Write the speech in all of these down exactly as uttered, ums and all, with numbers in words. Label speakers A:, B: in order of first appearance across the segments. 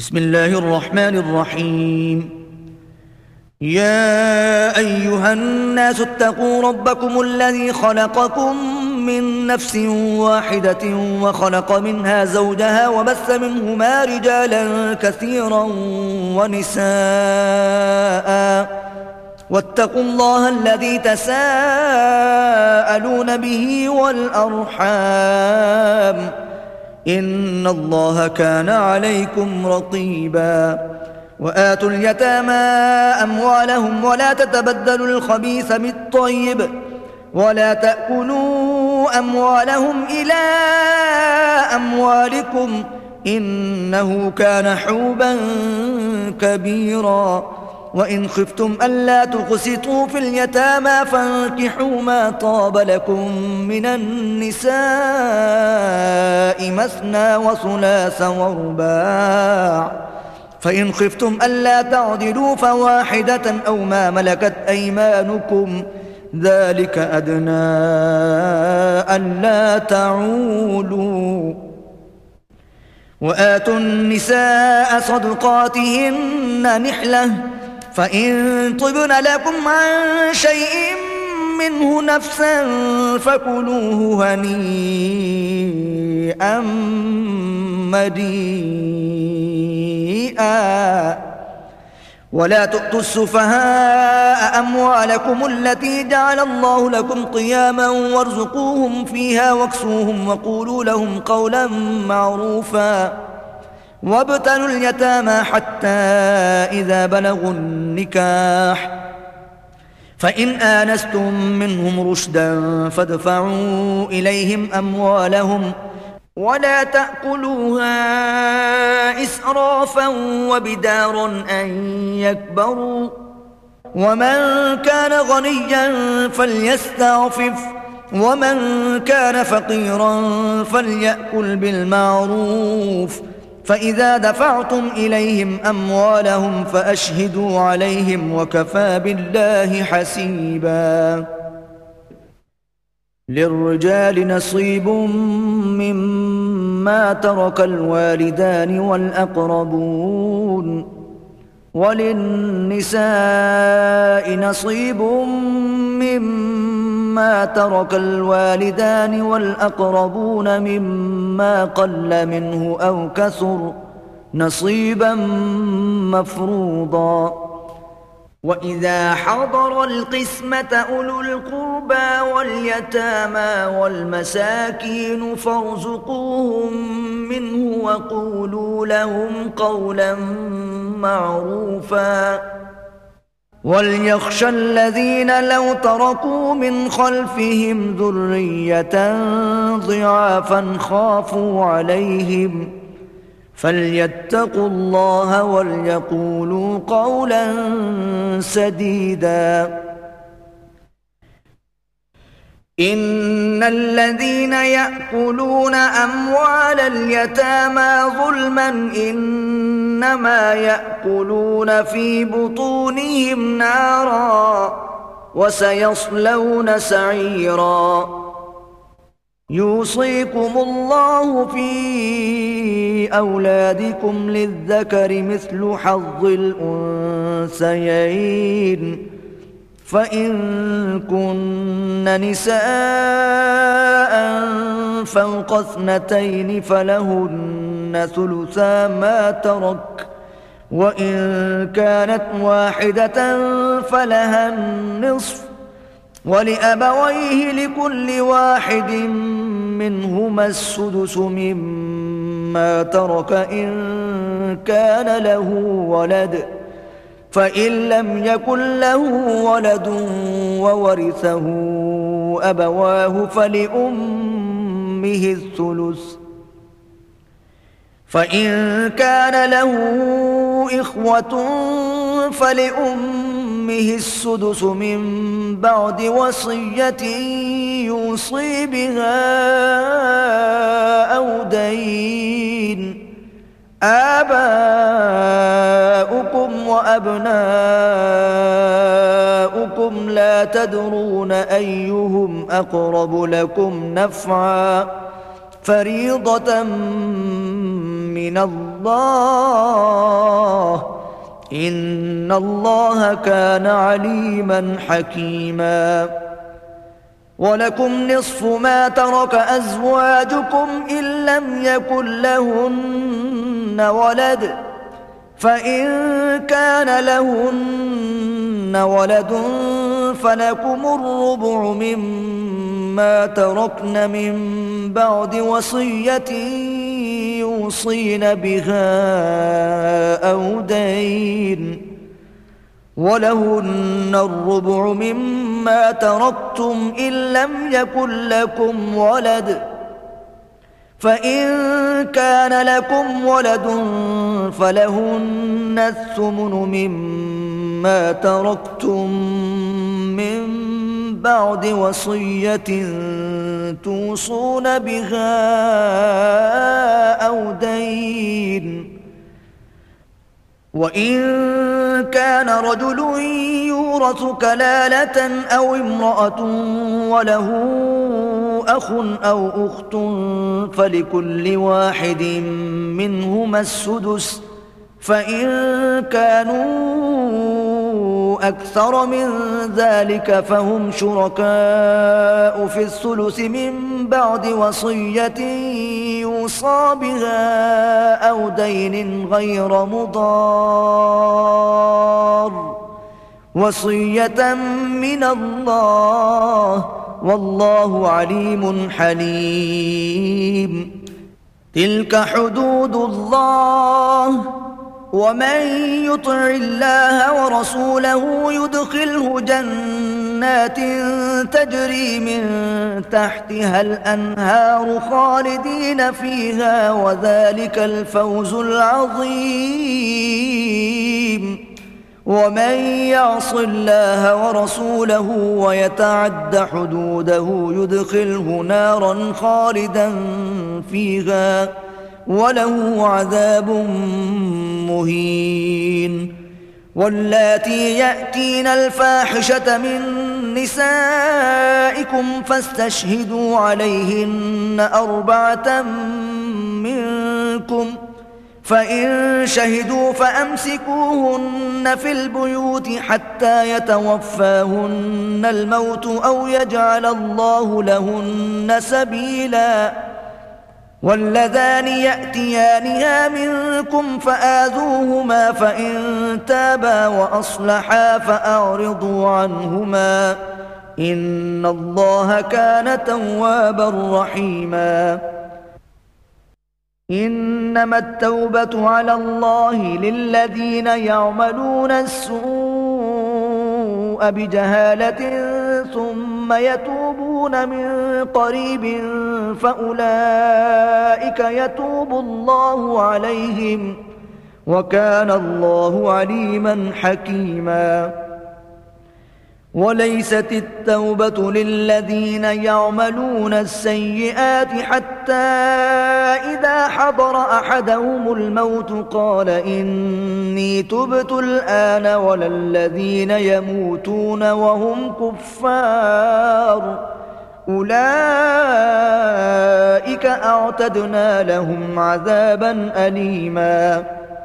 A: بسم الله الرحمن الرحيم. يا أيها الناس اتقوا ربكم الذي خلقكم من نفس واحدة وخلق منها زوجها وبث منهما رجالا كثيرا ونساء، واتقوا الله الذي تساءلون به والأرحام إن الله كان عليكم رقيبا. وآتوا اليتامى أموالهم ولا تتبدلوا الخبيث بالطيب ولا تأكلوا أموالهم إلى أموالكم إنه كان حوبا كبيرا. وإن خفتم ألا تقسطوا في اليتامى فانكحوا ما طاب لكم من النساء مثنى وثلاث ورباع، فإن خفتم ألا تعدلوا فواحدة أو ما ملكت أيمانكم ذلك أدنى ألا تعولوا. وآتوا النساء صدقاتهن نحلة، فإن طبن لكم عن شيء منه نفسا فكلوه هنيئا مريئا. ولا تؤتوا السفهاء أموالكم التي جعل الله لكم قياما وارزقوهم فيها واكسوهم وقولوا لهم قولا معروفا. وابتلوا اليتامى حتى إذا بلغوا النكاح فإن آنستم منهم رشدا فادفعوا إليهم أموالهم ولا تأكلوها إسرافا وبدارا أن يكبروا. ومن كان غنيا فليستعفف ومن كان فقيرا فليأكل بالمعروف. فإذا دفعتم إليهم أموالهم فأشهدوا عليهم وكفى بالله حسيبا. للرجال نصيب مما ترك الوالدان والأقربون وللنساء نصيب مما ترك الوالدان والأقربون مما قل منه أو كثر نصيبا مفروضا. وإذا حضر القسمة أولو القربى واليتامى والمساكين فارزقوهم منه وقولوا لهم قولا معروفا. وليخشى الذين لو تركوا من خلفهم ذرية ضعافا خافوا عليهم فليتقوا الله وليقولوا قولا سديدا. إن الذين يأكلون أموال اليتامى ظلما إنما يأكلون في بطونهم نارا وسيصلون سعيرا. يوصيكم الله في أولادكم للذكر مثل حظ الأنثيين، فإن كن نساء فوق اثنتين فلهن ثلثا ما ترك، وإن كانت واحدة فلها النصف، ولأبويه لكل واحد منهما السدس مما ترك إن كان له ولد، فإن لم يكن له ولد وورثه أبواه فلأمه الثلث، فإن كان له إخوة فلأمه السدس من بعد وصية يوصي بها أو دين. آباؤكم وأبناؤكم لا تدرون أيهم أقرب لكم نفعا فريضة من من الله إن الله كان عليما حكيما ولكم نصف ما ترك أزواجكم إن لم يكن لهن ولد فإن كان لهن ولد فلكم الربع مما تركن من بعد وصية يوصين بها أو دين ولهن الربع مما تركتم إن لم يكن لكم ولد فإن كان لكم ولد فلهن الثمن مما تركتم من بعد وصية توصون بها أو دين وإن كان رجل يورث كلالة أو امرأة وله أخ أو أخت فلكل واحد منهما السدس فإن كانوا أكثر من ذلك فهم شركاء في الثلث من بعد وصية يوصى بها أو دين غير مضار وصية من الله والله عليم حليم تلك حدود الله ومن يطع الله ورسوله يدخله جنات تجري من تحتها الأنهار خالدين فيها وذلك الفوز العظيم ومن يعص الله ورسوله ويتعد حدوده يدخله نارا خالدا فيها وله عذاب مهين واللاتي يأتين الفاحشة من نسائكم فاستشهدوا عليهن أربعة منكم فإن شهدوا فأمسكوهن في البيوت حتى يتوفاهن الموت أو يجعل الله لهن سبيلا واللذان يأتيانها منكم فآذوهما فإن تابا وأصلحا فأعرضوا عنهما إن الله كان توابا رحيما إنما التوبة على الله للذين يعملون السوء بجهالة ثم يتوبون من قريب فأولئك يتوب الله عليهم وكان الله عليما حكيما وليست التوبة للذين يعملون السيئات حتى إذا حضر أحدهم الموت قال إني تبت الآن ولا الذين يموتون وهم كفار أولئك أعتدنا لهم عذابا أليما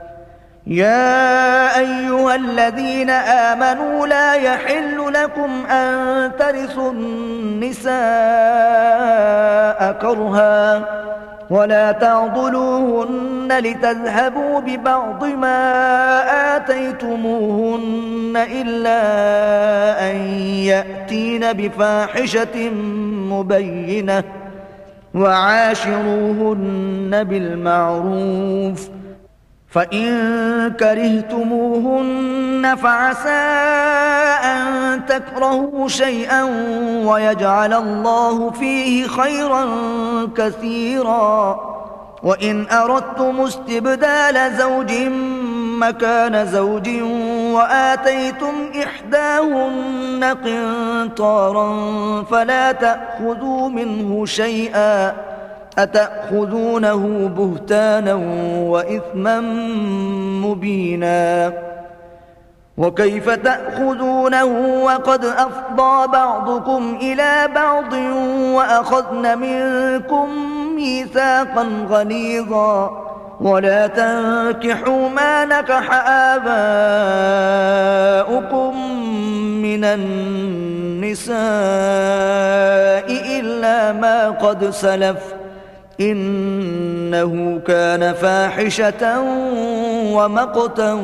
A: يا أيها الذين آمنوا لا يحل لكم أن ترثوا النساء كرها ولا تعضلوهن لتذهبوا ببعض ما آتيتموهن إلا أن يأتين بفاحشة مبينة وعاشروهن بالمعروف فإن كرهتموهن فعسى أن تكرهوا شيئا ويجعل الله فيه خيرا كثيرا وإن أردتم استبدال زوج مكان زوج وآتيتم إحداهن قنطارا فلا تأخذوا منه شيئا أتأخذونه بهتانا وإثما مبينا وكيف تأخذونه وقد أفضى بعضكم إلى بعض وأخذن منكم ميثاقا غليظا ولا تنكحوا ما نكح آباؤكم من النساء إلا ما قد سلف إنه كان فاحشة ومقتا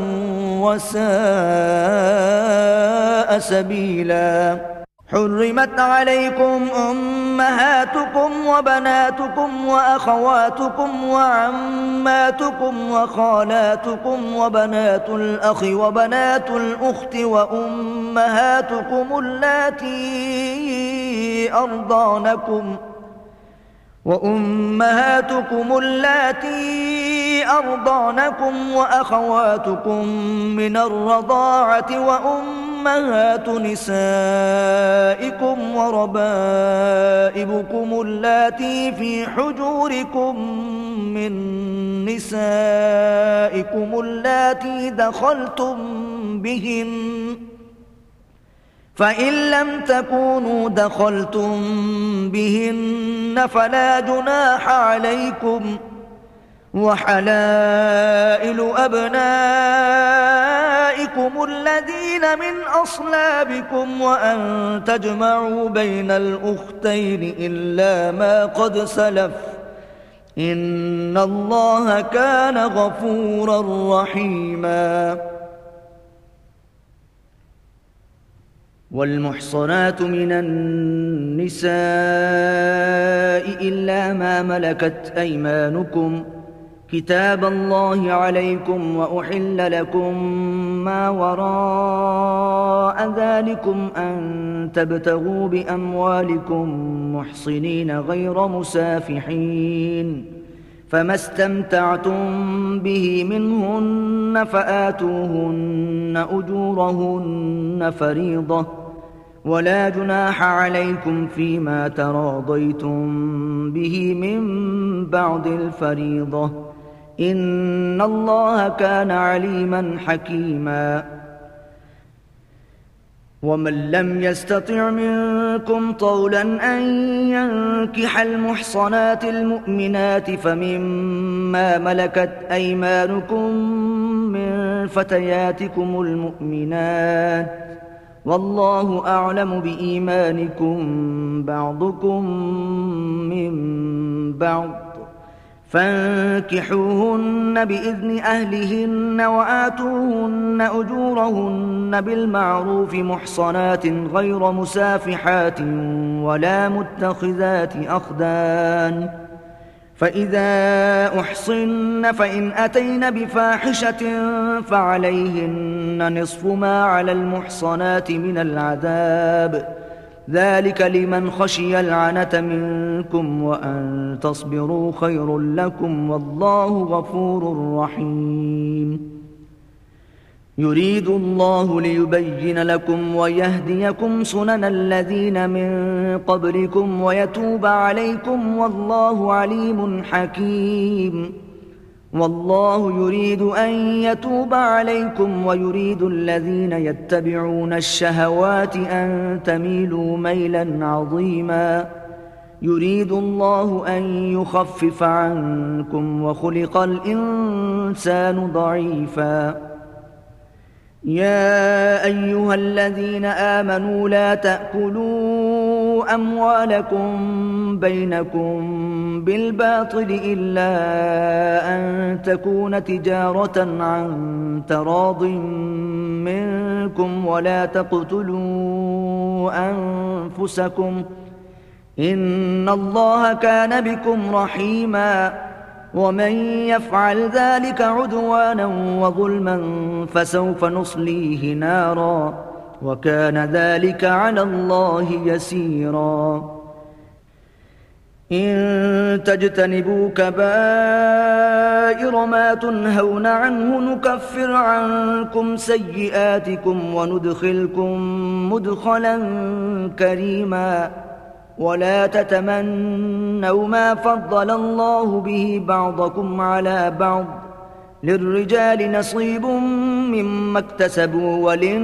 A: وساء سبيلا. حرمت عليكم أمهاتكم وبناتكم وأخواتكم وعماتكم وخالاتكم وبنات الأخ وبنات الأخت وأمهاتكم اللاتي أرضعنكم وأمهاتكم اللاتي أرضعنكم وأخواتكم من الرضاعة وأمهات نسائكم وربائبكم اللاتي في حجوركم من نسائكم اللاتي دخلتم بهن فإن لم تكونوا دخلتم بهن فلا جناح عليكم وحلائل أبنائكم الذين من أصلابكم وأن تجمعوا بين الأختين إلا ما قد سلف إن الله كان غفورا رحيما. والمحصنات من النساء إلا ما ملكت أيمانكم كتاب الله عليكم وأحل لكم ما وراء ذلكم أن تبتغوا بأموالكم محصنين غير مسافحين فما استمتعتم به منهن فآتوهن أجورهن فريضة ولا جناح عليكم فيما تراضيتم به من بعد الفريضة إن الله كان عليما حكيما. ومن لم يستطع منكم طولا أن ينكح المحصنات المؤمنات فمما ملكت أيمانكم من فتياتكم المؤمنات والله أعلم بإيمانكم بعضكم من بعض فانكحوهن بإذن أهلهن وآتوهن أجورهن بالمعروف محصنات غير مسافحات ولا متخذات أخدان فإذا أحصن فإن أتين بفاحشة فعليهن نصف ما على المحصنات من العذاب ذلك لمن خشي العنة منكم وأن تصبروا خير لكم والله غفور رحيم. يريد الله ليبين لكم ويهديكم سنن الذين من قبلكم ويتوب عليكم والله عليم حكيم. والله يريد أن يتوب عليكم ويريد الذين يتبعون الشهوات أن تميلوا ميلا عظيما. يريد الله أن يخفف عنكم وخلق الإنسان ضعيفا. يا أيها الذين آمنوا لا تأكلوا أموالكم بينكم بالباطل إلا أن تكون تجارة عن تراض منكم ولا تقتلوا أنفسكم إن الله كان بكم رحيما. ومن يفعل ذلك عدوانا وظلما فسوف نصليه نارا وكان ذلك على الله يسيرا. إن تجتنبوا كبائر ما تنهون عنه نكفر عنكم سيئاتكم وندخلكم مدخلا كريما. ولا تتمنوا ما فضل الله به بعضكم على بعض للرجال نصيب مما اكتسبوا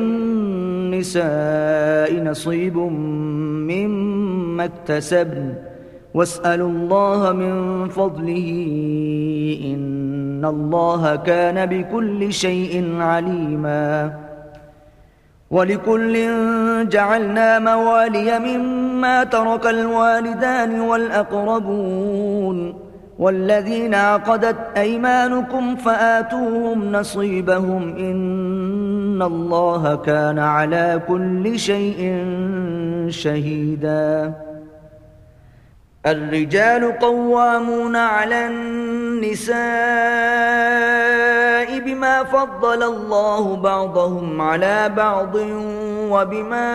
A: وللنساء نصيب مما اكتسبن واسألوا الله من فضله إن إن الله كان بكل شيء عليما. ولكل جعلنا موالي مما ترك الوالدان والأقربون والذين عقدت أيمانكم فآتوهم نصيبهم إن الله كان على كل شيء شهيدا. الرجال قوامون على النساء بما فضل الله بعضهم على بعض وبما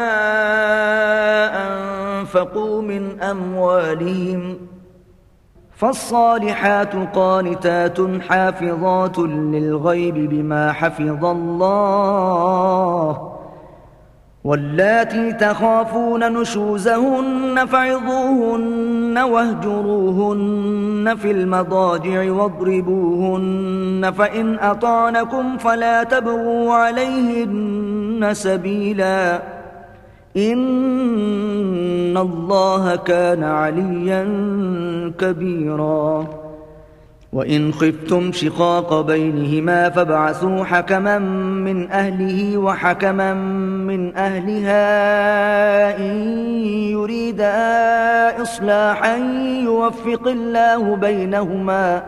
A: أنفقوا من أموالهم فالصالحات قانتات حافظات للغيب بما حفظ الله واللاتي تخافون نشوزهن فعظوهن واهجروهن في المضاجع واضربوهن فإن أطعنكم فلا تبغوا عليهن سبيلا إن الله كان عليا كبيرا. وإن خفتم شقاق بينهما فابعثوا حكما من أهله وحكما من أهلها إن يريدا إصلاحا يوفق الله بينهما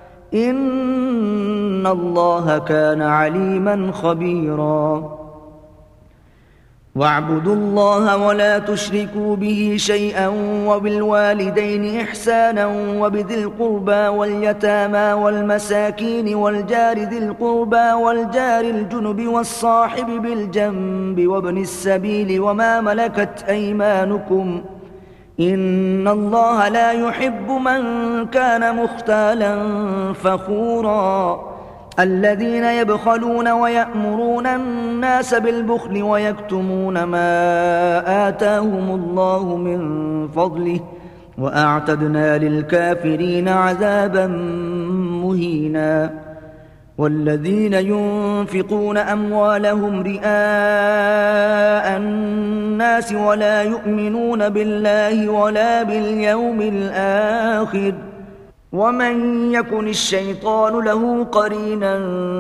A: إن الله كان عليما خبيرا. واعبدوا الله ولا تشركوا به شيئا وبالوالدين إحسانا وبذي القربى واليتامى والمساكين والجار ذي القربى والجار الجنب والصاحب بالجنب وابن السبيل وما ملكت أيمانكم إن الله لا يحب من كان مختالا فخورا. الذين يبخلون ويأمرون الناس بالبخل ويكتمون ما آتاهم الله من فضله وأعتدنا للكافرين عذابا مهينا. والذين ينفقون أموالهم رئاء الناس ولا يؤمنون بالله ولا باليوم الآخر ومن يكن الشيطان له قرينا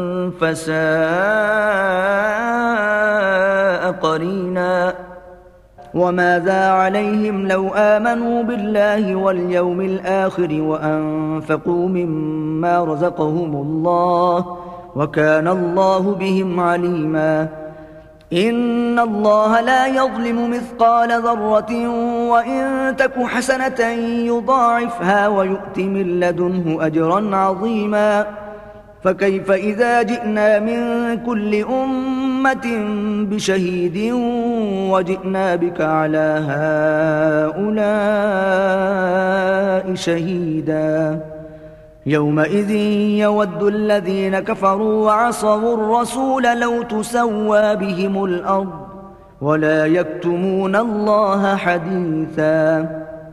A: فساء قرينا. وماذا عليهم لو آمنوا بالله واليوم الآخر وأنفقوا مما رزقهم الله وكان الله بهم عليما. إن الله لا يظلم مثقال ذرة وإن تك حسنة يضاعفها ويؤت من لدنه أجرا عظيما. فكيف إذا جئنا من كل أمة بشهيد وجئنا بك على هؤلاء شهيدا. يومئذ يود الذين كفروا وعصوا الرسول لو تسوى بهم الأرض ولا يكتمون الله حديثا.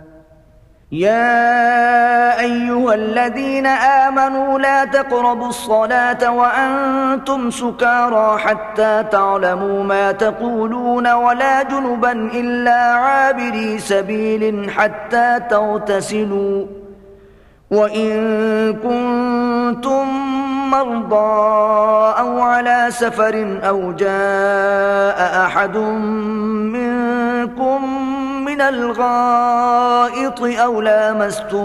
A: يا أيها الذين آمنوا لا تقربوا الصلاة وأنتم سكارى حتى تعلموا ما تقولون ولا جنبا إلا عابري سبيل حتى تغتسلوا وإن كنتم مرضى أو على سفر أو جاء أحد منكم من الغائط أو لامستم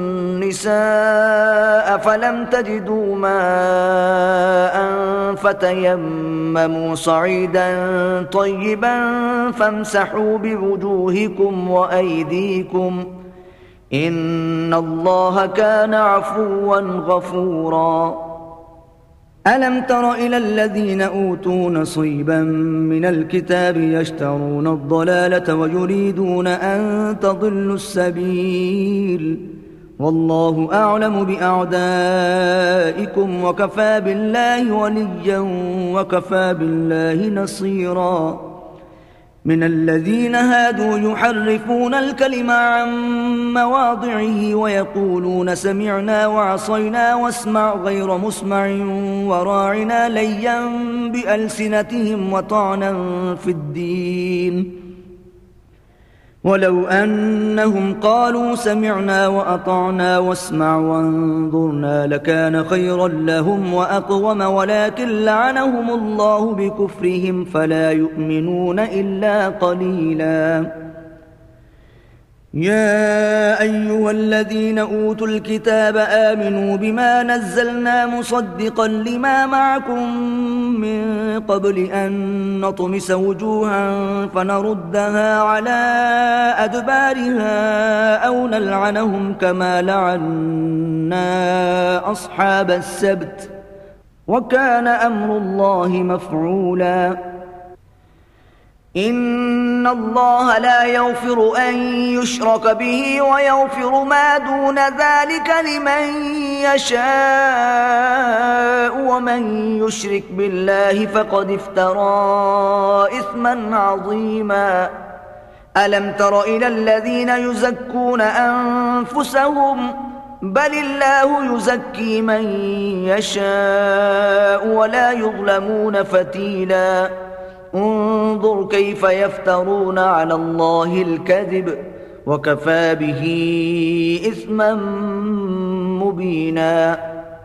A: النساء فلم تجدوا ماء فتيمموا صعيدا طيبا فامسحوا بوجوهكم وأيديكم إن الله كان عفوا غفورا. ألم تر إلى الذين أوتوا نصيبا من الكتاب يشترون الضلالة ويريدون أن تضلوا السبيل والله أعلم بأعدائكم وكفى بالله وليا وكفى بالله نصيرا. من الذين هادوا يحرفون الكلم عن مواضعه ويقولون سمعنا وعصينا واسمع غير مسمع وراعنا ليا بألسنتهم وطعنا في الدين ولو أنهم قالوا سمعنا وأطعنا واسمع وانظرنا لكان خيرا لهم وأقوم ولكن لعنهم الله بكفرهم فلا يؤمنون إلا قليلا. يا أيها الذين أوتوا الكتاب آمنوا بما نزلنا مصدقا لما معكم من قبل أن نطمس وجوها فنردها على أدبارها أو نلعنهم كما لعنا أصحاب السبت وكان أمر الله مفعولا. إن الله لا يغفر أن يشرك به ويغفر ما دون ذلك لمن يشاء ومن يشرك بالله فقد افترى إثما عظيما. ألم تر إلى الذين يزكون أنفسهم بل الله يزكي من يشاء ولا يظلمون فتيلا. انظر كيف يفترون على الله الكذب وكفى به إثما مبينا.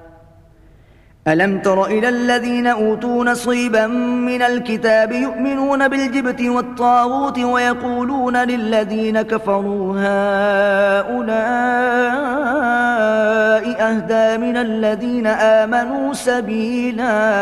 A: ألم تر إلى الذين أوتوا نصيبا من الكتاب يؤمنون بالجبت والطاغوت ويقولون للذين كفروا هؤلاء أهدى من الذين آمنوا سبيلا.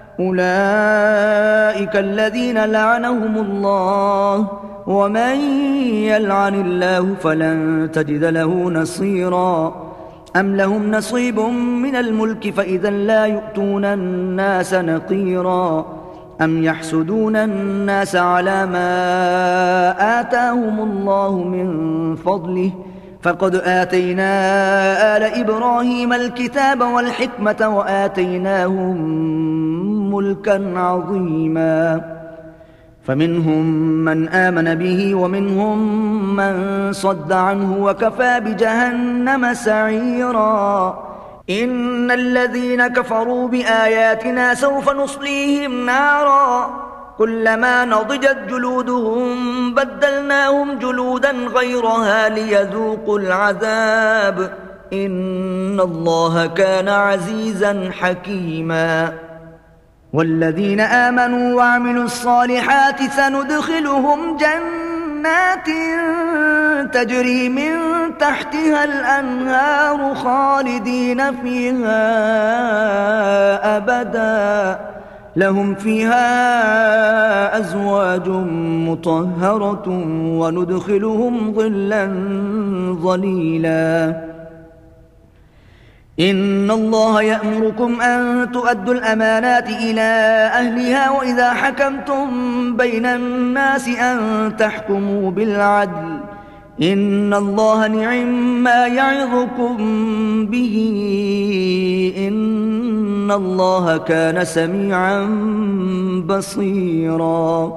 A: أولئك الذين لعنهم الله ومن يلعن الله فلن تجد له نصيرا. أم لهم نصيب من الملك فإذا لا يؤتون الناس نقيرا. أم يحسدون الناس على ما آتاهم الله من فضله فقد آتينا آل إبراهيم الكتاب والحكمة وآتيناهم ملكا عظيما. فمنهم من آمن به ومنهم من صد عنه وكفى بجهنم سعيرا. إن الذين كفروا بآياتنا سوف نصليهم نارا كلما نضجت جلودهم بدلناهم جلودا غيرها ليذوقوا العذاب إن الله كان عزيزا حكيما. والذين آمنوا وعملوا الصالحات سندخلهم جنات تجري من تحتها الأنهار خالدين فيها أبدا لهم فيها أزواج مطهرة وندخلهم ظلا ظليلا. إن الله يأمركم أن تؤدوا الأمانات إلى أهلها وإذا حكمتم بين الناس أن تحكموا بالعدل إن الله نعم ما يعظكم به إن الله كان سميعا بصيرا.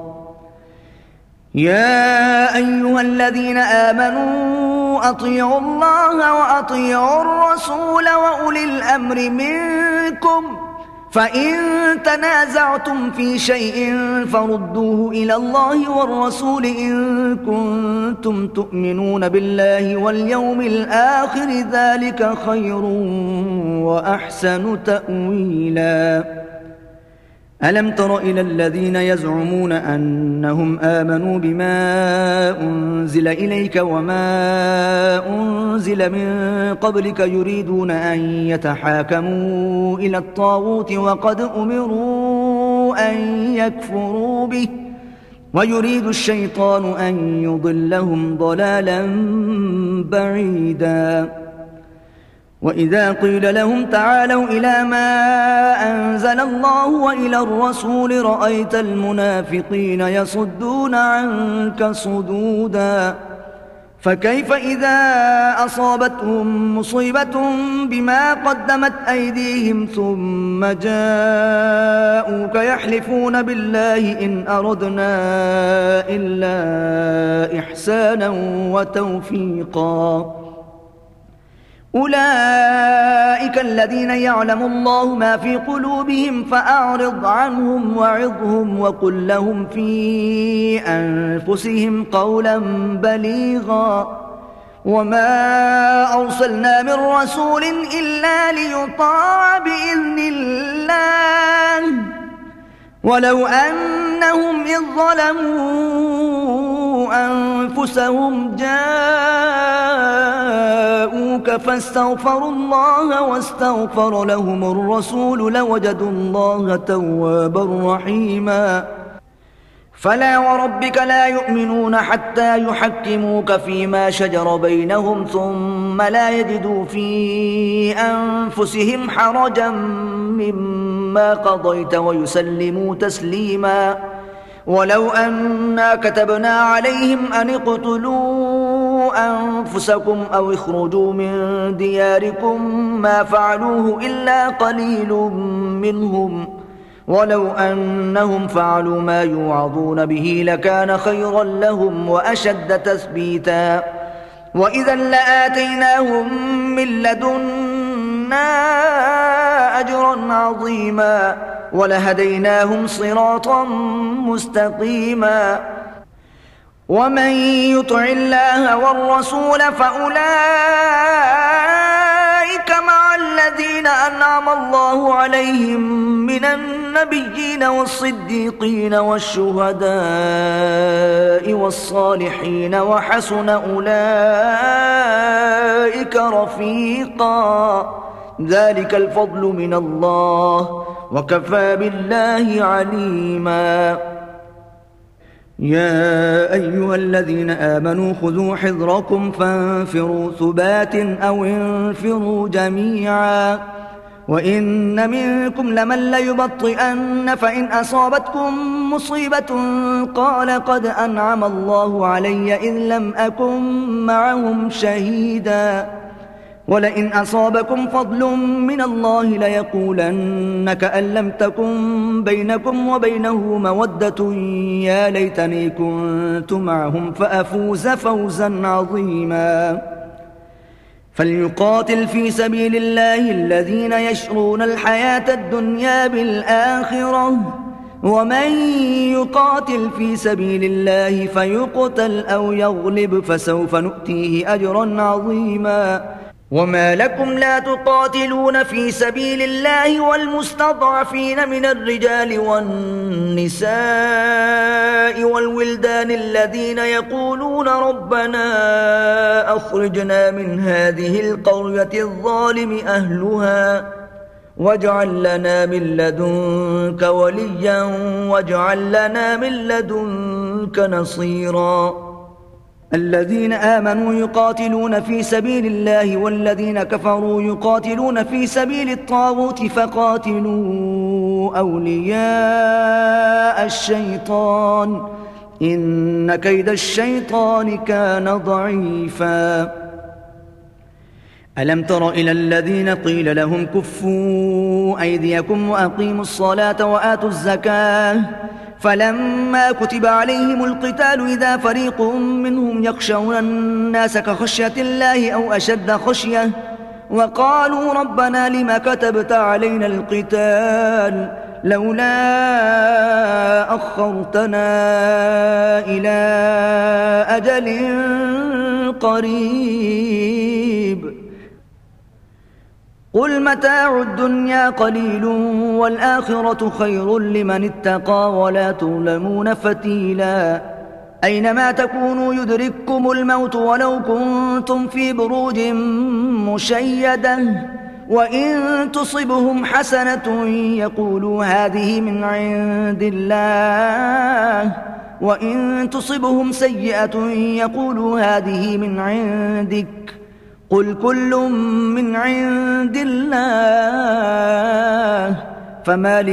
A: يا أيها الذين آمنوا أطيعوا الله وأطيعوا الرسول وأولي الأمر منكم فإن تنازعتم في شيء فردوه إلى الله والرسول إن كنتم تؤمنون بالله واليوم الآخر ذلك خير وأحسن تأويلا. ألم تر إلى الذين يزعمون أنهم آمنوا بما أنزل إليك وما أنزل من قبلك يريدون أن يتحاكموا إلى الطاغوت وقد أمروا أن يكفروا به ويريد الشيطان أن يضلهم ضلالا بعيدا. وإذا قيل لهم تعالوا إلى ما أنزل الله وإلى الرسول رأيت المنافقين يصدون عنك صدودا. فكيف إذا أصابتهم مصيبة بما قدمت أيديهم ثم جاءوك يحلفون بالله إن أردنا إلا إحسانا وتوفيقا أولئك الذين يعلم الله ما في قلوبهم فأعرض عنهم وعظهم وقل لهم في أنفسهم قولا بليغا وما أرسلنا من رسول إلا ليطاع بإذن الله ولو أنهم إذ ظلموا أنفسهم جاءوك فاستغفروا الله واستغفر لهم الرسول لوجدوا الله توابا رحيما فلا وربك لا يؤمنون حتى يحكموك فيما شجر بينهم ثم لا يجدوا في أنفسهم حرجا مما قضيت ويسلموا تسليما ولو أنا كتبنا عليهم أن اقتلوا أنفسكم أو اخرجوا من دياركم ما فعلوه إلا قليل منهم ولو أنهم فعلوا ما يوعظون به لكان خيرا لهم وأشد تثبيتا وإذا لآتيناهم من لدنا أجرا عظيما ولهديناهم صراطا مستقيما ومن يطع الله والرسول فأولئك مع الذين أنعم الله عليهم من النبيين والصديقين والشهداء والصالحين وحسن أولئك رفيقا ذلك الفضل من الله وكفى بالله عليما يا أيها الذين آمنوا خذوا حذركم فانفروا ثبات أو انفروا جميعا وإن منكم لمن ليبطئن فإن أصابتكم مصيبة قال قد أنعم الله علي إذ لم أكن معهم شهيدا ولئن أصابكم فضل من الله ليقولن كأن لم تكن بينكم وبينه مودة يا ليتني كنت معهم فأفوز فوزا عظيما فليقاتل في سبيل الله الذين يشرون الحياة الدنيا بالآخرة ومن يقاتل في سبيل الله فيقتل أو يغلب فسوف نؤتيه أجرا عظيما وما لكم لا تقاتلون في سبيل الله والمستضعفين من الرجال والنساء والولدان الذين يقولون ربنا أخرجنا من هذه القرية الظالم أهلها واجعل لنا من لدنك وليا واجعل لنا من لدنك نصيرا الذين آمنوا يقاتلون في سبيل الله والذين كفروا يقاتلون في سبيل الطاغوت فقاتلوا أولياء الشيطان إن كيد الشيطان كان ضعيفا ألم تر إلى الذين قيل لهم كفوا أيديكم وأقيموا الصلاة وآتوا الزكاة فلما كتب عليهم القتال إذا فريق منهم يخشون الناس كخشية الله أو أشد خشية وقالوا ربنا لما كتبت علينا القتال لولا أخرتنا إلى أجل قريب قل متاع الدنيا قليل والآخرة خير لمن اتقى ولا تظلمون فتيلا أينما تكونوا يدرككم الموت ولو كنتم في بروج مشيدة وإن تصبهم حسنة يقولوا هذه من عند الله وإن تصبهم سيئة يقولوا هذه من عندك قل كل من عند الله فما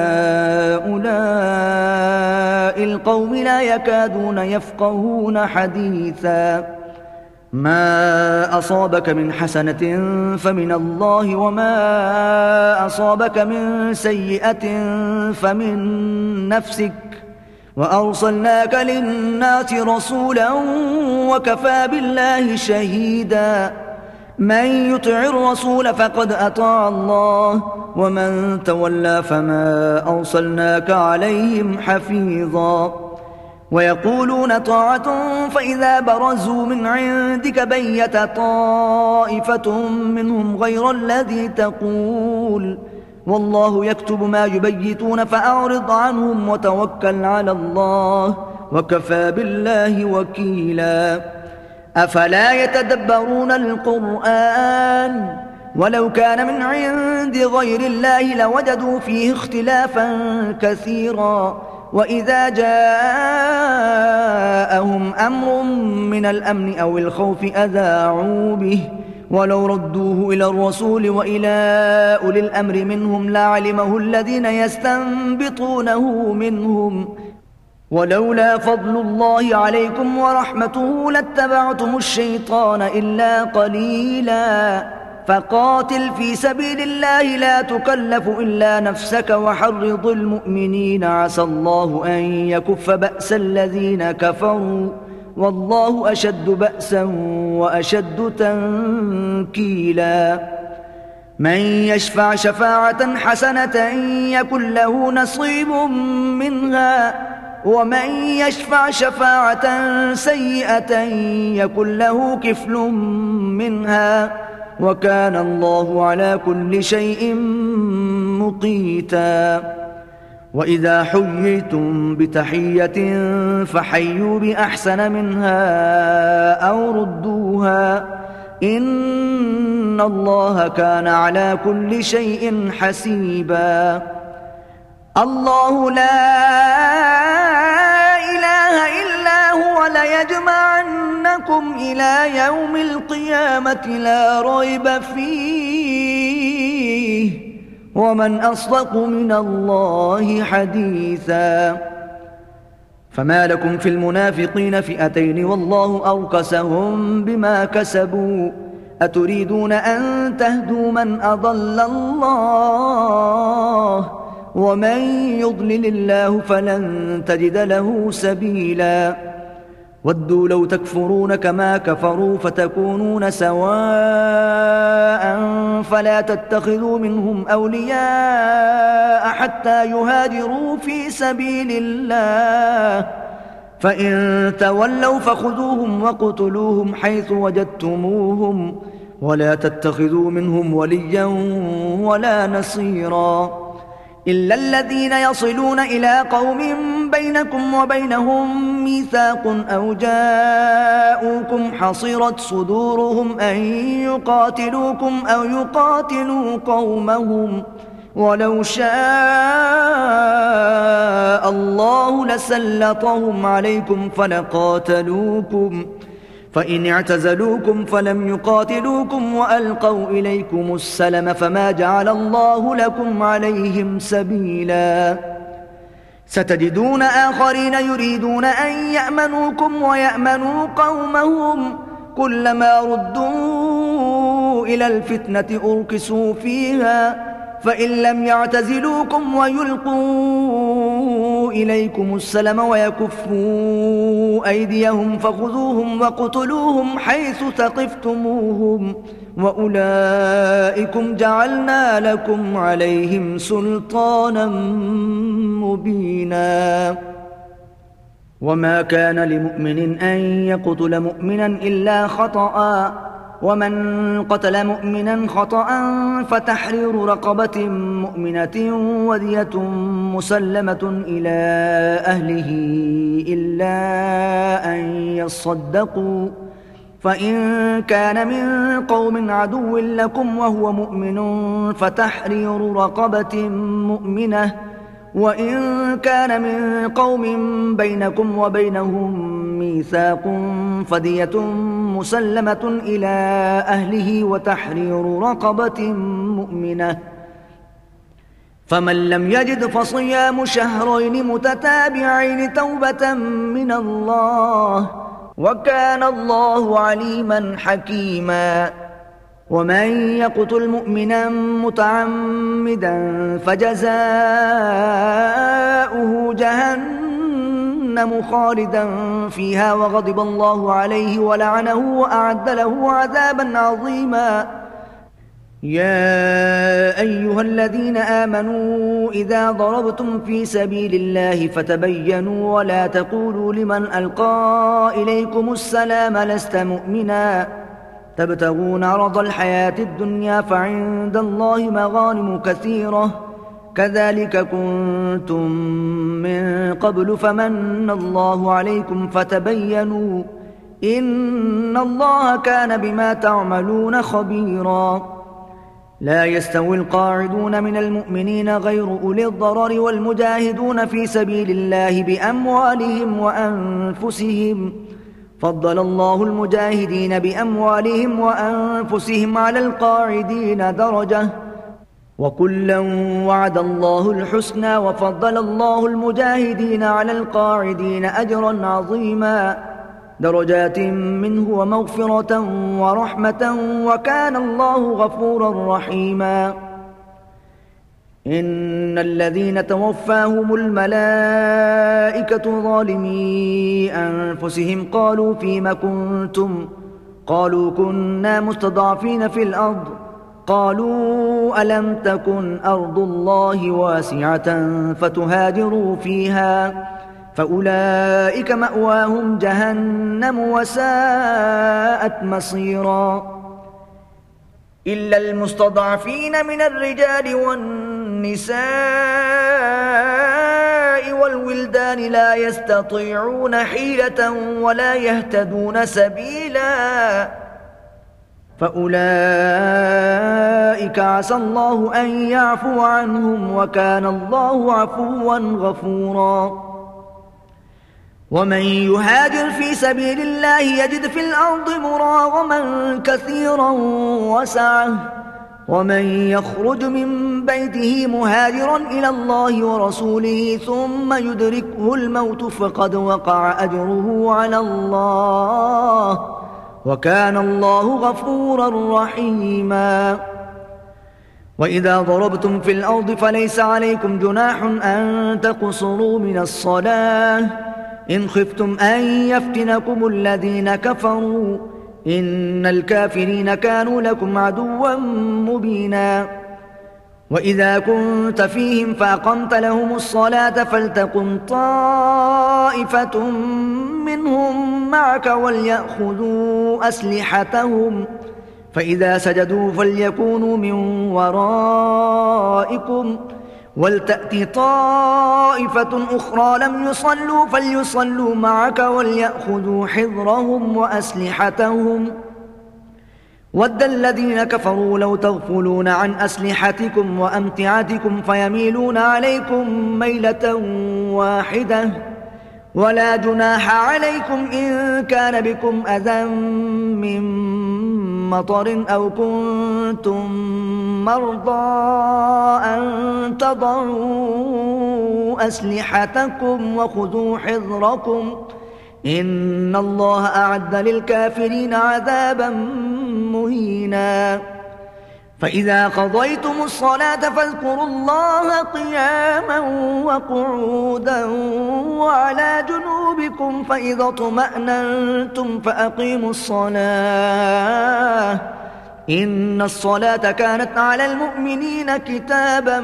A: لهؤلاء القوم لا يكادون يفقهون حديثا ما أصابك من حسنة فمن الله وما أصابك من سيئة فمن نفسك وأرسلناك للناس رسولا وكفى بالله شهيدا من يطع الرسول فقد أطاع الله ومن تولى فما أرسلناك عليهم حفيظا ويقولون طاعة فإذا برزوا من عندك بيت طائفة منهم غير الذي تقول والله يكتب ما يبيتون فأعرض عنهم وتوكل على الله وكفى بالله وكيلا أفلا يتدبرون القرآن ولو كان من عند غير الله لوجدوا فيه اختلافا كثيرا وإذا جاءهم أمر من الأمن أو الخوف أذاعوا به ولو ردوه إلى الرسول وإلى أولي الأمر منهم لعلمه الذين يستنبطونه منهم ولولا فضل الله عليكم ورحمته لاتبعتم الشيطان إلا قليلا فقاتل في سبيل الله لا تكلف إلا نفسك وحرض المؤمنين عسى الله أن يكف بأس الذين كفروا والله أشد بأسا وأشد تنكيلا من يشفع شفاعة حسنة يكن له نصيب منها ومن يشفع شفاعة سيئة يكن له كفل منها وكان الله على كل شيء مقيتا وإذا حييتم بتحية فحيوا بأحسن منها أو ردوها إن الله كان على كل شيء حسيبا الله لا إله إلا هو ليجمعنكم إلى يوم القيامة لا ريب فيه ومن أصدق من الله حديثا فما لكم في المنافقين فئتين والله أركسهم بما كسبوا أتريدون أن تهدوا من أضل الله ومن يضلل الله فلن تجد له سبيلا ودوا لو تكفرون كما كفروا فتكونون سواء فلا تتخذوا منهم أولياء حتى يهاجروا في سبيل الله فإن تولوا فخذوهم وقتلوهم حيث وجدتموهم ولا تتخذوا منهم وليا ولا نصيرا إلا الذين يصلون إلى قوم بينكم وبينهم ميثاق أو جاءوكم حصرت صدورهم أن يقاتلوكم أو يقاتلوا قومهم ولو شاء الله لسلطهم عليكم فلقاتلوكم فإن اعتزلوكم فلم يقاتلوكم وألقوا إليكم السلم فما جعل الله لكم عليهم سبيلا ستجدون آخرين يريدون أن يأمنوكم ويأمنوا قومهم كلما ردوا إلى الفتنة أركسوا فيها فإن لم يعتزلوكم ويلقوا إليكم السلم ويكفوا أيديهم فخذوهم وقتلوهم حيث ثقفتموهم وأولئكم جعلنا لكم عليهم سلطانا مبينا وما كان لمؤمن أن يقتل مؤمنا إلا خطأ ومن قتل مؤمنا خطأ فتحرير رقبة مؤمنة ودية مسلمة إلى أهله إلا أن يصدقوا فإن كان من قوم عدو لكم وهو مؤمن فتحرير رقبة مؤمنة وإن كان من قوم بينكم وبينهم ميثاق فدية مسلمة إلى أهله وتحرير رقبة مؤمنة فمن لم يجد فصيام شهرين متتابعين توبة من الله وكان الله عليما حكيما ومن يقتل مؤمنا متعمدا فجزاؤه جهنم خالدا فيها وغضب الله عليه ولعنه وأعد له عذابا عظيما. يا أيها الذين آمنوا إذا ضربتم في سبيل الله فتبينوا ولا تقولوا لمن ألقى إليكم السلام لست مؤمنا تبتغون عرض الحياة الدنيا فعند الله مغانم كثيرة كذلك كنتم من قبل فمن الله عليكم فتبينوا إن الله كان بما تعملون خبيرا. لا يستوي القاعدون من المؤمنين غير أولي الضرر والمجاهدون في سبيل الله بأموالهم وأنفسهم فضل الله المجاهدين بأموالهم وأنفسهم على القاعدين درجة وكلا وعد الله الحسنى وفضل الله المجاهدين على القاعدين أجرا عظيما درجات منه ومغفرة ورحمة وكان الله غفورا رحيما. إن الذين توفاهم الملائكة ظالمي أنفسهم قالوا فيم كنتم قالوا كنا مستضعفين في الأرض قالوا ألم تكن أرض الله واسعة فتهاجروا فيها فأولئك مأواهم جهنم وساءت مصيرا. إلا المستضعفين من الرجال والنساء والولدان لا يستطيعون حيلة ولا يهتدون سبيلا فأولئك عسى الله أن يعفو عنهم وكان الله عفوا غفورا. ومن يهاجر في سبيل الله يجد في الأرض مراغما كثيرا وسعة ومن يخرج من بيته مهاجرا إلى الله ورسوله ثم يدركه الموت فقد وقع أجره على الله وكان الله غفورا رحيما. وإذا ضربتم في الأرض فليس عليكم جناح أن تقصروا من الصلاة إن خفتم أن يفتنكم الذين كفروا إن الكافرين كانوا لكم عدوا مبينا. وإذا كنت فيهم فأقمت لهم الصلاة فلتقم طائفة منهم معك وليأخذوا أسلحتهم فإذا سجدوا فليكونوا من ورائكم ولتأت طائفة أخرى لم يصلوا فليصلوا معك وليأخذوا حذرهم وأسلحتهم ود الذين كفروا لو تغفلون عن أسلحتكم وأمتعتكم فيميلون عليكم ميلة واحدة ولا جناح عليكم إن كان بكم أذى من مطر أو كنتم مرضى أن تضعوا أسلحتكم وخذوا حذركم إن الله أعد للكافرين عذابا مهينا. فإذا قضيتم الصلاة فاذكروا الله قياما وقعودا وعلى جنوبكم فإذا اطمأننتم فأقيموا الصلاة إن الصلاة كانت على المؤمنين كتابا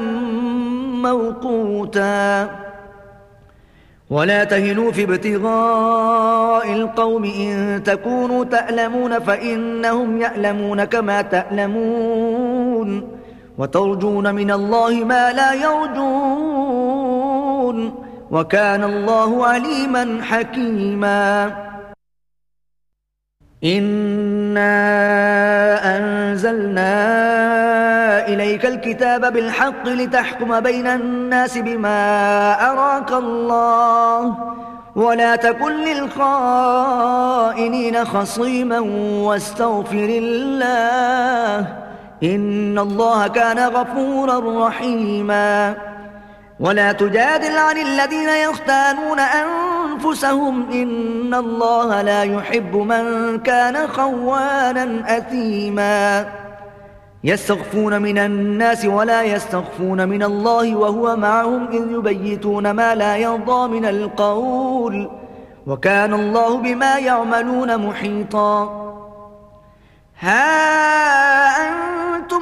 A: موقوتا. ولا تهنوا في ابتغاء القوم إن تكونوا تألمون فإنهم يألمون كما تألمون وترجون من الله ما لا يرجون وكان الله عليما حكيما. إنا أنزلنا إليك الكتاب بالحق لتحكم بين الناس بما أراك الله ولا تكن للخائنين خصيما واستغفر الله إن الله كان غفورا رحيما. ولا تجادل عن الذين يختانون أنفسهم إن الله لا يحب من كان خوانا أثيما. يستخفون من الناس ولا يستخفون من الله وهو معهم إذ يبيتون ما لا يرضى من القول وكان الله بما يعملون محيطا. ها أنتم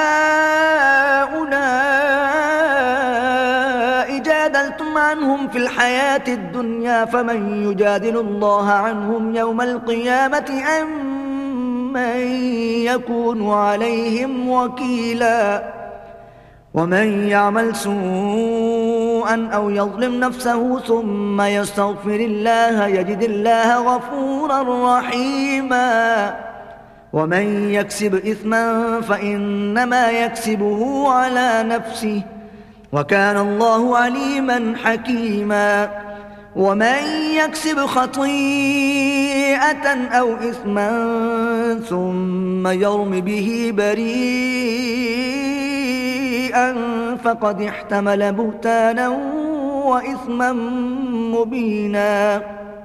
A: هؤلاء جادلتم عنهم في الحياة الدنيا فمن يجادل الله عنهم يوم القيامة أم من يكون عليهم وكيلا. ومن يعمل سوءا أو يظلم نفسه ثم يستغفر الله يجد الله غفورا رحيما. ومن يكسب إثما فإنما يكسبه على نفسه وكان الله عليما حكيما. ومن يكسب خطيئة أو إثما ثم يرم به بريئا فقد احتمل بهتانا وإثما مبينا.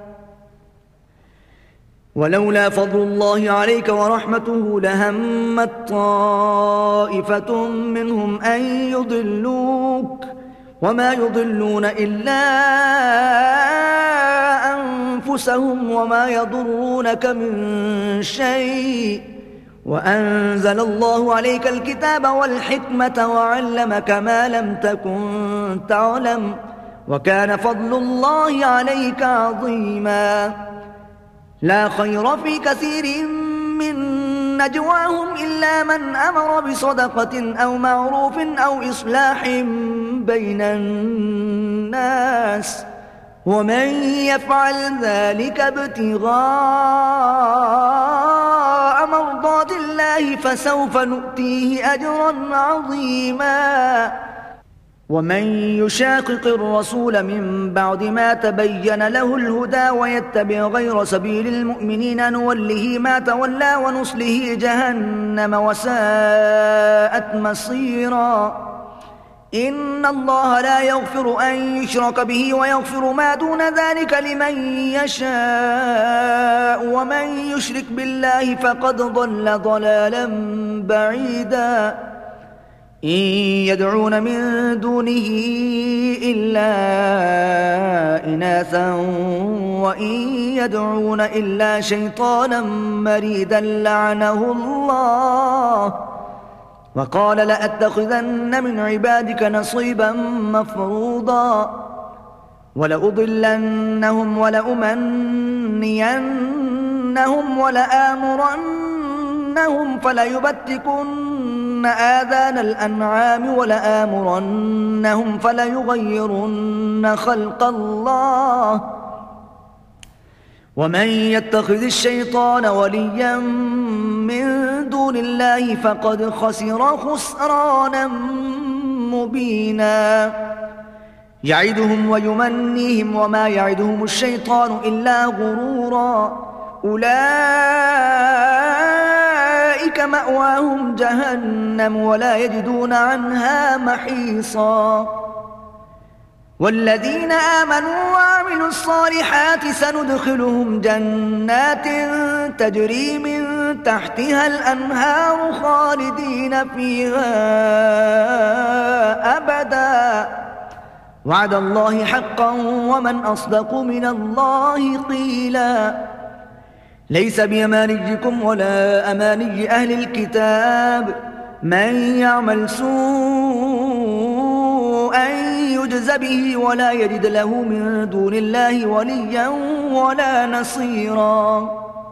A: ولولا فضل الله عليك ورحمته لهمت طائفة منهم أن يضلوك وما يضلون إلا أنفسهم وما يضرونك من شيء وأنزل الله عليك الكتاب والحكمة وعلمك ما لم تكن تعلم وكان فضل الله عليك عظيما. لا خير في كثير من نجواهم إلا من أمر بصدقة أو معروف أو إصلاح بين الناس ومن يفعل ذلك ابتغاء مرضات الله فسوف نؤتيه أجرا عظيما. ومن يشاقق الرسول من بعد ما تبين له الهدى ويتبع غير سبيل المؤمنين نوله ما تولى ونصله جهنم وساءت مصيرا. إن الله لا يغفر أن يشرك به ويغفر ما دون ذلك لمن يشاء ومن يشرك بالله فقد ضل ضلالا بعيدا. إن يدعون من دونه إلا إناثا وإن يدعون إلا شيطانا مريدا لعنه الله وقال لأتخذن من عبادك نصيبا مفروضا ولأضلنهم ولأمنينهم ولآمرنهم فليبتكن آذان الأنعام ولآمرنهم فليغيرن خلق الله ومن يتخذ الشيطان وليا من دون الله فقد خسر خسرانا مبينا. يعدهم ويمنيهم وما يعدهم الشيطان إلا غرورا. أولئك مأواهم جهنم ولا يجدون عنها محيصا. والذين آمنوا وعملوا الصالحات سندخلهم جنات تجري من تحتها الأنهار خالدين فيها أبدا وعد الله حقا ومن أصدق من الله قيلا. ليس بأمانيكم ولا أماني أهل الكتاب من يعمل سوءا يجز به ولا يجد له من دون الله وليا ولا نصيرا.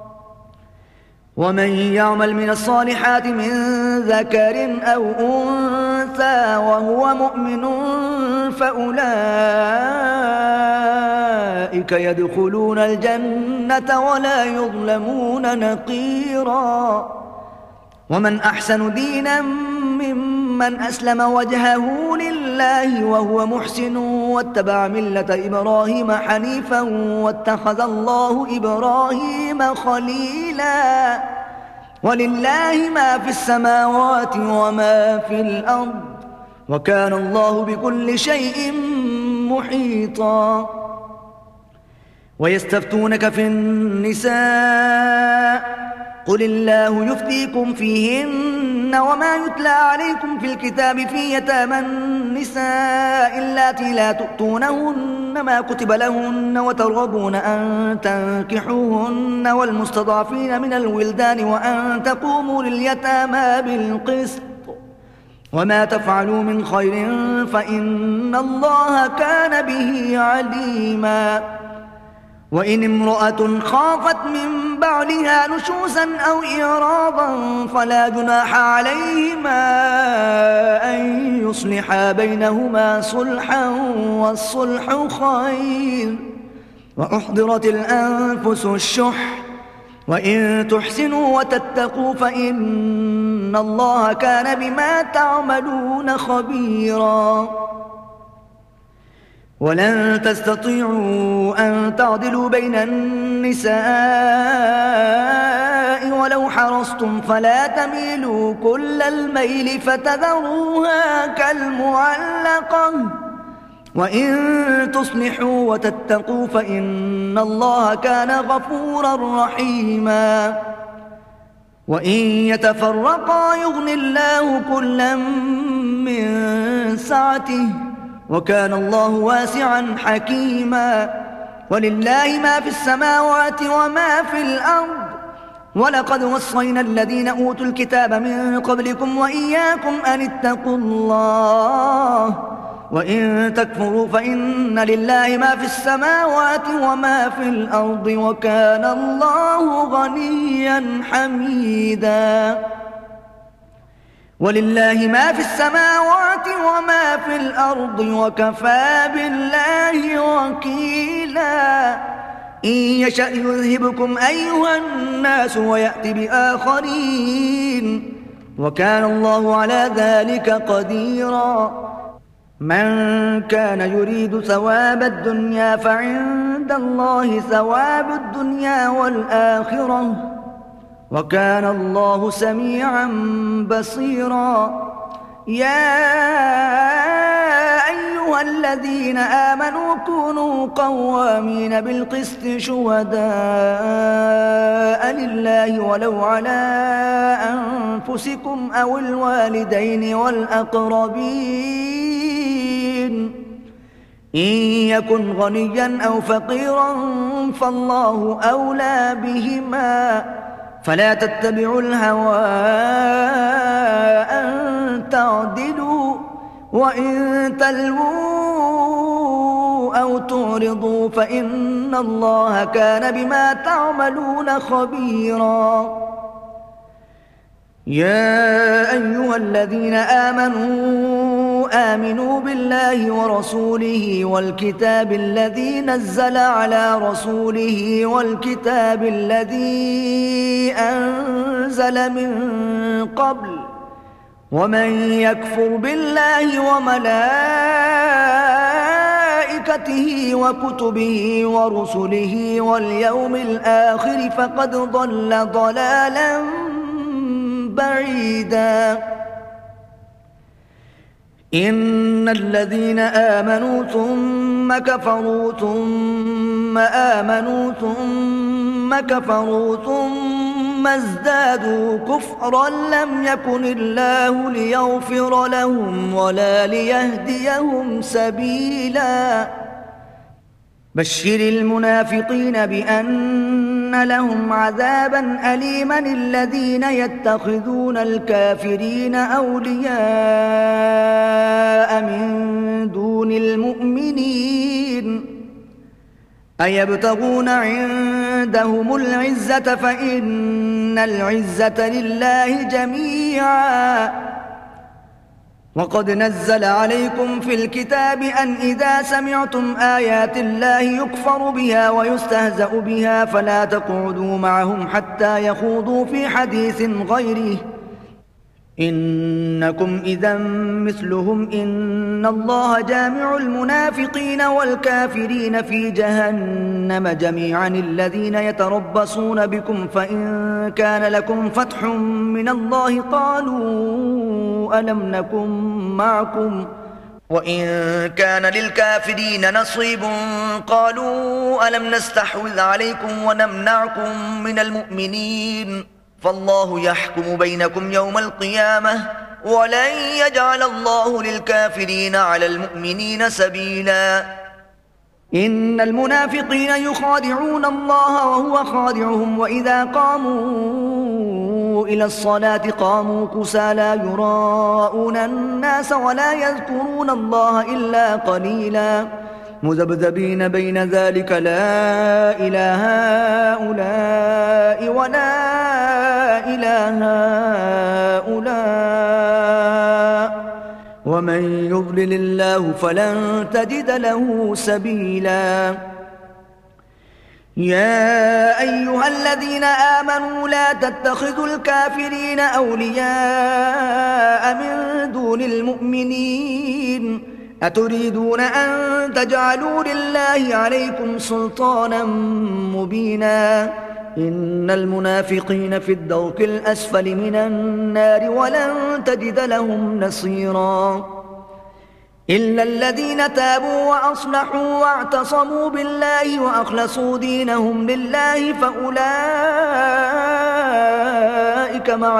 A: ومن يعمل من الصالحات من ذكر أو أنثى وهو مؤمن فأولئك يدخلون الجنة ولا يظلمون نقيرا. ومن أحسن دينا ممن أسلم وجهه لله وهو محسن واتبع ملة إبراهيم حنيفا واتخذ الله إبراهيم خليلا. ولله ما في السماوات وما في الأرض وكان الله بكل شيء محيطا. ويستفتونك في النساء قل الله يفتيكم فيهن وما يتلى عليكم في الكتاب في يتامى النساء اللاتي لا تؤتونهن ما كتب لهن وترغبون أن تنكحوهن والمستضعفين من الولدان وأن تقوموا لليتامى بالقسط وما تفعلوا من خير فإن الله كان به عليما. وإن امرأة خافت من بعلها نشوزا أو إعراضا فلا جناح عليهما أن يصلحا بينهما صلحا والصلح خير. وأحضرت الأنفس الشح وإن تحسنوا وتتقوا فإن الله كان بما تعملون خبيرا. ولن تستطيعوا أن تعدلوا بين النساء ولو حرصتم فلا تميلوا كل الميل فتذروها كالمعلقة وإن تصلحوا وتتقوا فإن الله كان غفورا رحيما. وإن يتفرقا يغني الله كلا من سعته وكان الله واسعا حكيما. ولله ما في السماوات وما في الأرض ولقد وصينا الذين أوتوا الكتاب من قبلكم وإياكم أن اتقوا الله وإن تكفروا فإن لله ما في السماوات وما في الأرض وكان الله غنيا حميدا. ولله ما في السماوات وما في الأرض وكفى بالله وكيلا. إن يشأ يذهبكم أيها الناس ويأتي بآخرين وكان الله على ذلك قديرا. من كان يريد ثواب الدنيا فعند الله ثواب الدنيا والآخرة وكان الله سميعا بصيرا. يا أيها الذين آمنوا كونوا قوامين بالقسط شهداء لله ولو على أنفسكم أو الوالدين والأقربين إن يكن غنيا أو فقيرا فالله أولى بهما فلا تتبعوا الهوى أن تعدلوا وإن تلووا أو تعرضوا فإن الله كان بما تعملون خبيرا. يا أيها الذين آمنوا آمنوا بالله ورسوله والكتاب الذي نزل على رسوله والكتاب الذي أنزل من قبل ومن يكفر بالله وملائكته وكتبه ورسله واليوم الآخر فقد ضل ضلالا بعيدا. إن الذين آمنوا ثم كفروا ثم آمنوا ثم كفروا ثم ازدادوا كفرا لم يكن الله ليغفر لهم ولا ليهديهم سبيلا. بشر المنافقين بأن لهم عذابا أليما الذين يتخذون الكافرين أولياء من دون المؤمنين أيبتغون عندهم العزة فإن العزة لله جميعا. وقد نزل عليكم في الكتاب أن إذا سمعتم آيات الله يكفر بها ويستهزأ بها فلا تقعدوا معهم حتى يخوضوا في حديث غيره إنكم إذا مثلهم إن الله جامع المنافقين والكافرين في جهنم جميعا. الذين يتربصون بكم فإن كان لكم فتح من الله قالوا ألم نكن معكم وإن كان للكافرين نصيب قالوا ألم نستحوذ عليكم ونمنعكم من المؤمنين فالله يحكم بينكم يوم القيامة ولن يجعل الله للكافرين على المؤمنين سبيلا إن المنافقين يخادعون الله وهو خادعهم وإذا قاموا إلى الصلاة قاموا كسالى يراءون الناس ولا يذكرون الله إلا قليلا مذبذبين بين ذلك لا إله هؤلاء ولا إله هؤلاء ومن يضلل الله فلن تجد له سبيلا يا أيها الذين آمنوا لا تتخذوا الكافرين أولياء من دون المؤمنين أتريدون أن تجعلوا لله عليكم سلطانا مبينا إن المنافقين في الدرك الأسفل من النار ولن تجد لهم نصيرا إلا الذين تابوا وأصلحوا واعتصموا بالله وأخلصوا دينهم لله فأولئك مع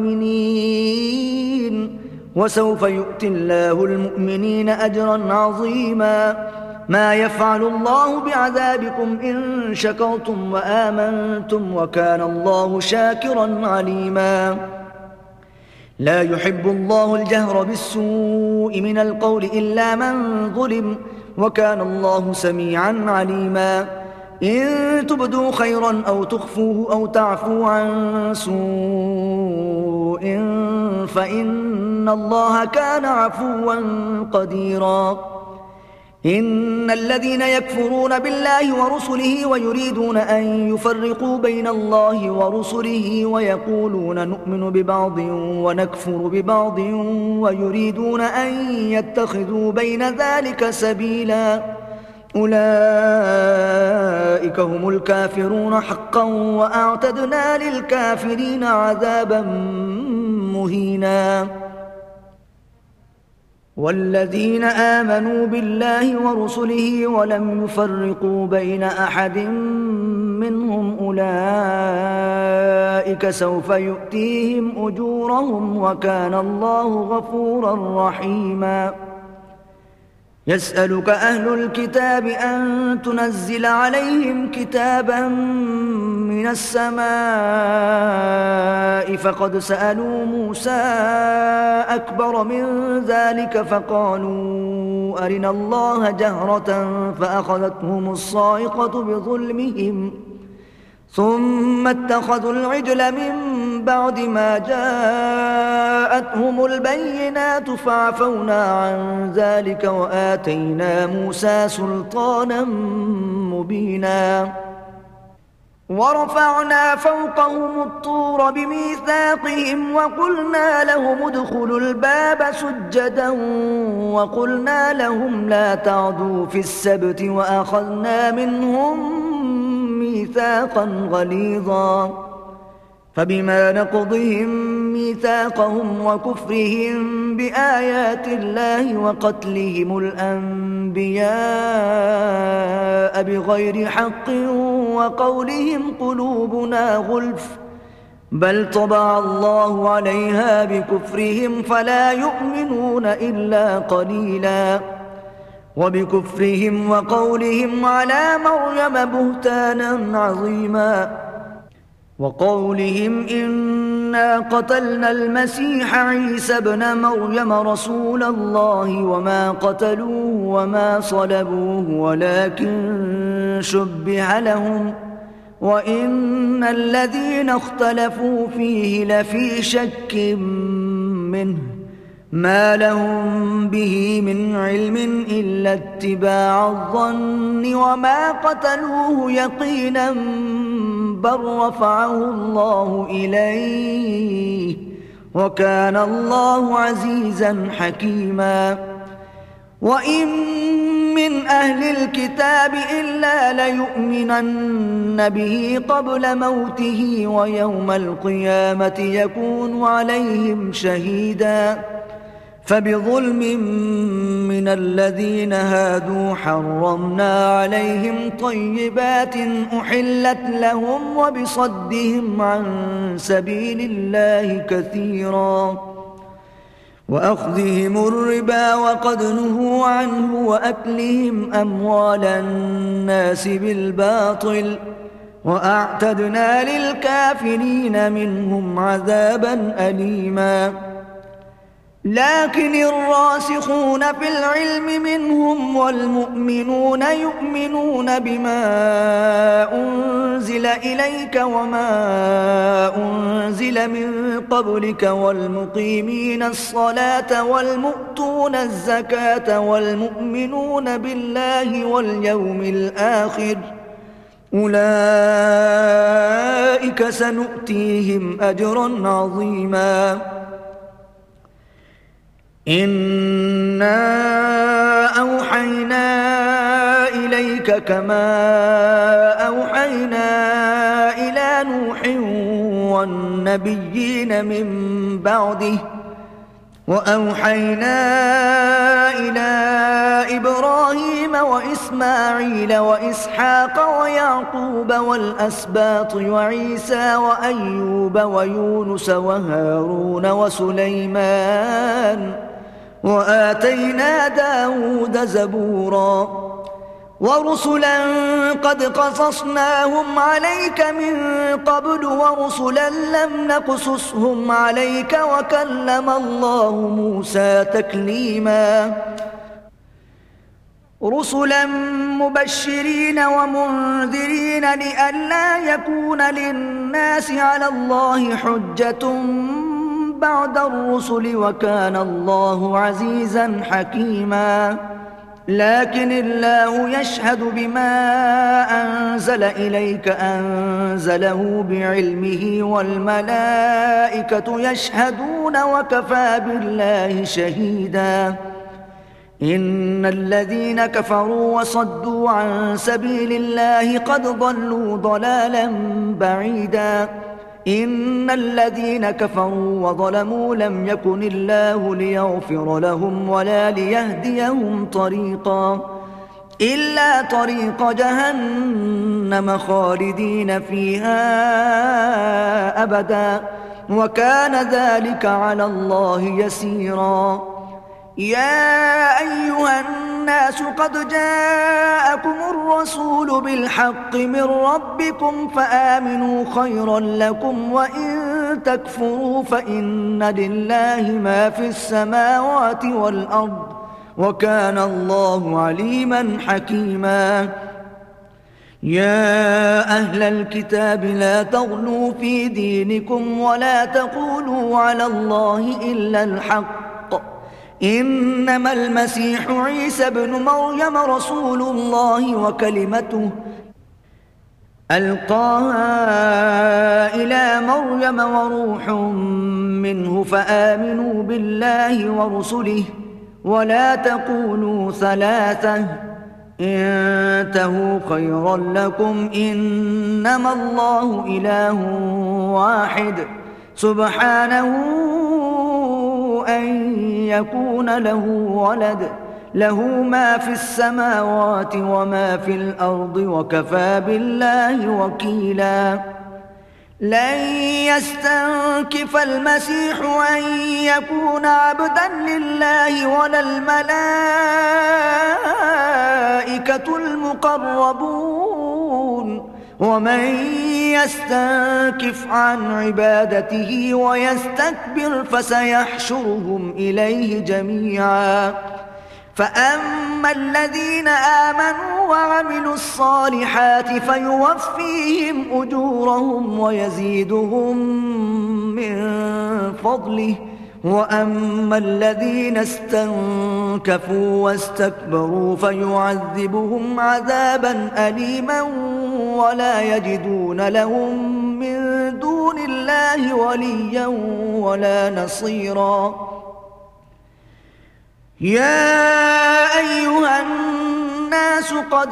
A: المؤمنين وسوف يؤتي الله المؤمنين أجرا عظيما ما يفعل الله بعذابكم إن شكرتم وآمنتم وكان الله شاكرا عليما لا يحب الله الجهر بالسوء من القول إلا من ظلم وكان الله سميعا عليما إن تبدوا خيرا أو تخفوه أو تعفوا عن سوء فإن الله كان عفوا قديرا إن الذين يكفرون بالله ورسله ويريدون أن يفرقوا بين الله ورسله ويقولون نؤمن ببعض ونكفر ببعض ويريدون أن يتخذوا بين ذلك سبيلا أولئك هم الكافرون حقا وأعتدنا للكافرين عذابا مهينا والذين آمنوا بالله ورسله ولم يفرقوا بين أحد منهم أولئك سوف يؤتيهم أجورهم وكان الله غفورا رحيما يسألك أهل الكتاب أن تنزل عليهم كتابا من السماء فقد سألوا موسى أكبر من ذلك فقالوا أرنا الله جهرة فأخذتهم الصاعقة بظلمهم ثم اتخذوا العجل من بعد ما جاءتهم البينات فعفونا عن ذلك وآتينا موسى سلطانا مبينا ورفعنا فوقهم الطور بميثاقهم وقلنا لهم ادخلوا الباب سجدا وقلنا لهم لا تعدوا في السبت وأخذنا منهم ميثاقا غليظا فبما نقضهم ميثاقهم وكفرهم بآيات الله وقتلهم الأنبياء بغير حق وقولهم قلوبنا غلف بل طبع الله عليها بكفرهم فلا يؤمنون إلا قليلا وبكفرهم وقولهم على مريم بهتانا عظيما وقولهم إنا قتلنا المسيح عيسى ابن مريم رسول الله وما قتلوه وما صلبوه ولكن شبه لهم وإن الذين اختلفوا فيه لفي شك منه ما لهم به من علم إلا اتباع الظن وما قتلوه يقينا بل رفعه الله إليه وكان الله عزيزا حكيما وإن من أهل الكتاب إلا ليؤمنن به قبل موته ويوم القيامة يكون عليهم شهيدا فبظلم من الذين هادوا حرمنا عليهم طيبات أحلت لهم وبصدهم عن سبيل الله كثيرا وأخذهم الربا وقد نهوا عنه وأكلهم أموال الناس بالباطل وأعتدنا للكافرين منهم عذابا أليما لكن الراسخون في العلم منهم والمؤمنون يؤمنون بما أنزل إليك وما أنزل من قبلك والمقيمين الصلاة والمؤتون الزكاة والمؤمنون بالله واليوم الآخر أولئك سنؤتيهم أجرا عظيما إنا أوحينا إليك كما أوحينا إلى نوح والنبيين من بعده وأوحينا إلى إبراهيم وإسماعيل وإسحاق ويعقوب والأسباط وعيسى وأيوب ويونس وهارون وسليمان وآتينا داود زبورا ورسلا قد قصصناهم عليك من قبل ورسلا لم نقصصهم عليك وكلم الله موسى تكليما رسلا مبشرين ومنذرين لئلا يكون للناس على الله حجة بعد الرسل وكان الله عزيزا حكيما لكن الله يشهد بما أنزل إليك أنزله بعلمه والملائكة يشهدون وكفى بالله شهيدا إن الذين كفروا وصدوا عن سبيل الله قد ضلوا ضلالا بعيدا إن الذين كفروا وظلموا لم يكن الله ليغفر لهم ولا ليهديهم طريقا إلا طريق جهنم خالدين فيها أبدا وكان ذلك على الله يسيرا يا أيها الناس قد جاءكم الرسول بالحق من ربكم فآمنوا خيرا لكم وإن تكفروا فإن لله ما في السماوات والأرض وكان الله عليما حكيما يا أهل الكتاب لا تغلوا في دينكم ولا تقولوا على الله إلا الحق إنما المسيح عيسى ابن مريم رسول الله وكلمته ألقاها إلى مريم وروح منه فآمنوا بالله ورسله ولا تقولوا ثلاثة انتهوا خيرا لكم إنما الله إله واحد سبحانه أن يكون له ولد له ما في السماوات وما في الأرض وكفى بالله وكيلا لن يستنكف المسيح أن يكون عبدا لله ولا الملائكة المقربون ومن يستنكف عن عبادته ويستكبر فسيحشرهم إليه جميعا فأما الذين آمنوا وعملوا الصالحات فيوفيهم أجورهم ويزيدهم من فضله وأما الذين استنكفوا واستكبروا فيعذبهم عذابا أليما ولا يجدون لهم من دون الله وليا ولا نصيرا يا أيها الناس قد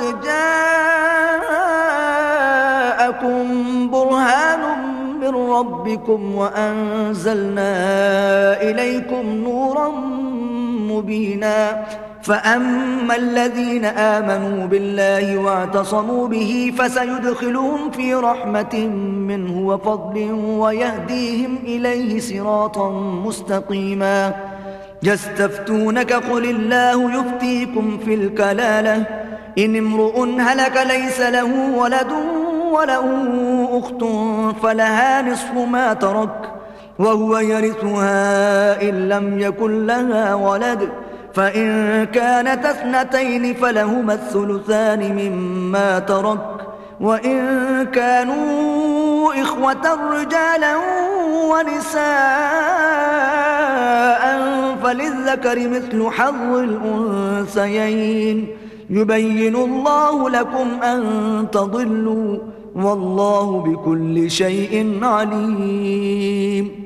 A: جاءكم برهان من ربكم وأنزلنا إليكم نورا مبينا فأما الذين آمنوا بالله واعتصموا به فسيدخلهم في رحمة منه وفضل ويهديهم إليه صراطا مستقيما يستفتونك قل الله يفتيكم في الكلالة إن امرؤ هلك ليس له ولد وله أخت فلها نصف ما ترك وهو يرثها إن لم يكن لها ولد فإن كانت اثنتين فلهما الثلثان مما ترك وإن كانوا إخوة رجالا ونساء فللذكر مثل حظ الأنثيين يبين الله لكم أن تضلوا والله بكل شيء عليم.